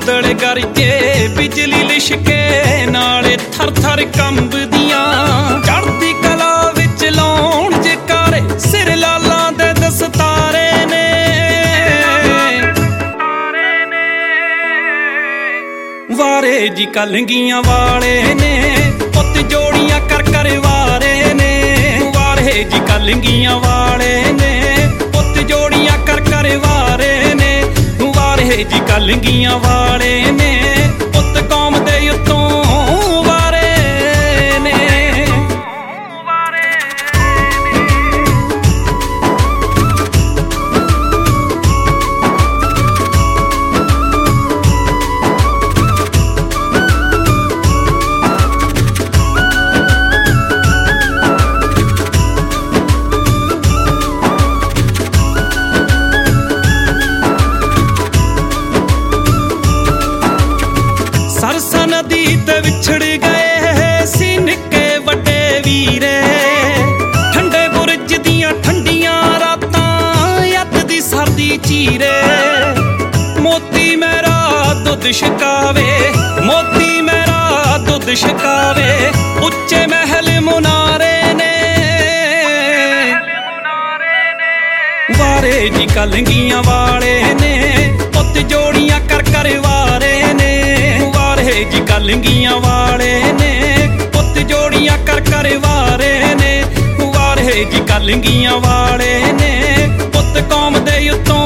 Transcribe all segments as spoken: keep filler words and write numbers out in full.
ਬੱਦਲ ਗਰਜੇ ਬਿਜਲੀ ਲਿਸ਼ਕੇ ਨਾਲੇ ਥਰ ਥਰ ਕੰਬਦੀਆਂ ਚੜ੍ਹਦੀ ਕਲਾ ਵਿੱਚ ਲਾਉਣ ਜਕਾਰੇ ਸਿਰ ਲਾਲਾਂ ਦੇ ਦਸਤਾਰੇ ਨੇ ਵਾਰੇ ਜੀ ਕਲੰਗੀਆਂ ਵਾਲੇ ਨੇ ਪੁੱਤ ਜੋੜੀਆਂ ਕਰ ਕਰ ਵਾਰੇ ਨੇ ਵਾਰੇ ਜੀ ਕਲੰਗੀਆਂ ਵਾਲੇ ਨੇ ਪੁੱਤ ਜੋੜੀਆਂ ਕਰ ਕਰ ਵਾਰੇ ਨੇ ਵਾਰੇ ਜੀ ਕਲੰਗੀਆਂ ਵਾਲੇ ਨੇ ਪੁੱਤ ਕੌਮ ਦੇ ਉੱਤੋਂ ਸਰਸਾ ਨਦੀ ਤੇ ਵਿਛੜ ਗਏ ਸੀ ਨਿੱਕੇ ਵੱਡੇ ਵੀਰੇ ਠੰਡੇ ਬੁਰਜ ਦੀਆਂ ਠੰਡੀਆਂ ਰਾਤਾਂ ਅੱਤ ਦੀ ਸਰਦੀ ਚੀਰੇ ਮੋਤੀ ਮੇਰਾ ਦੁੱਧ ਛਕਾਵੇ ਮੋਤੀ ਮੇਰਾ ਦੁੱਧ ਛਕਾਵੇ ਉੱਚੇ ਮਹਿਲ ਮੁਨਾਰੇ ਨੇ ਵਾਰੇ ਜੀ ਕਲੰਗੀਆਂ ਵਾਲੇ ਨੇ ਪੁੱਤ ਜੋੜੀਆਂ ਕਰ ਕਰ ਵਾਰੇ ਨੇ ਵਾਰੇ ਜੀ ਕਲੰਗੀਆਂ ਵਾਲੇ ਨੇ ਪੁੱਤ ਜੋੜੀਆਂ ਕਰ ਕਰ ਵਾਰੇ ਨੇ ਵਾਰੇ ਜੀ ਕਲੰਗੀਆਂ ਵਾਲੇ ਨੇ ਪੁੱਤ ਕੌਮ ਦੇ ਉੱਤੋਂ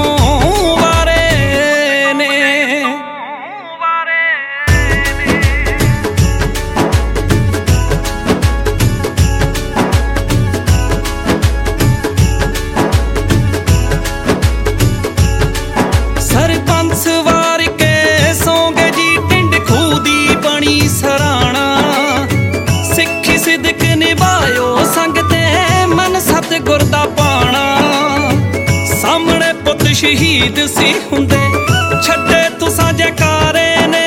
ਵਾਰੇ ਨੇ ਸਰਪੰਚ ਵਾਰ ਕੇ ਸੌਂਗੇ ਜੀ ਟਿੰਡ ਖੂਹ ਦੀ ਬਣੀ ਸਰਾਣਾ ਸਿੱਖੀ ਸਿਦਕ ਨਿਭਾਇਓ ਸੰਗ ਤੇ ਮਨ ਸਤਿਗੁਰ ਦਾ ਪਾਣਾ ਸਾਹਮਣੇ ਪੁੱਤ ਸ਼ਹੀਦ ਸੀ ਹੁੰਦੇ ਛੱਡੇ ਤੁਸਾਂ ਜੈਕਾਰੇ ਨੇ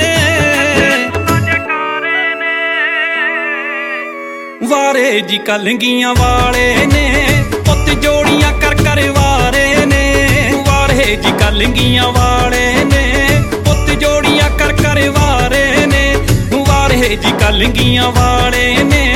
ਵਾਰੇ ਜੀ ਕਲੰਗੀਆਂ ਵਾਲੇ ਨੇ ਪੁੱਤ ਜੋੜੀਆਂ ਕਰ ਕਰ ਵਾਰੇ ਨੇ ਵਾਰੇ ਜੀ ਕਲੰਗੀਆਂ ਵਾਲੇ ਨੇ ਪੁੱਤ ਜੋੜੀਆਂ ਕਰ ਕਰ ਵਾਰੇ ਨੇ ਵਾਰੇ ਜੀ ਕਲੰਗੀਆਂ ਵਾਲੇ ਨੇ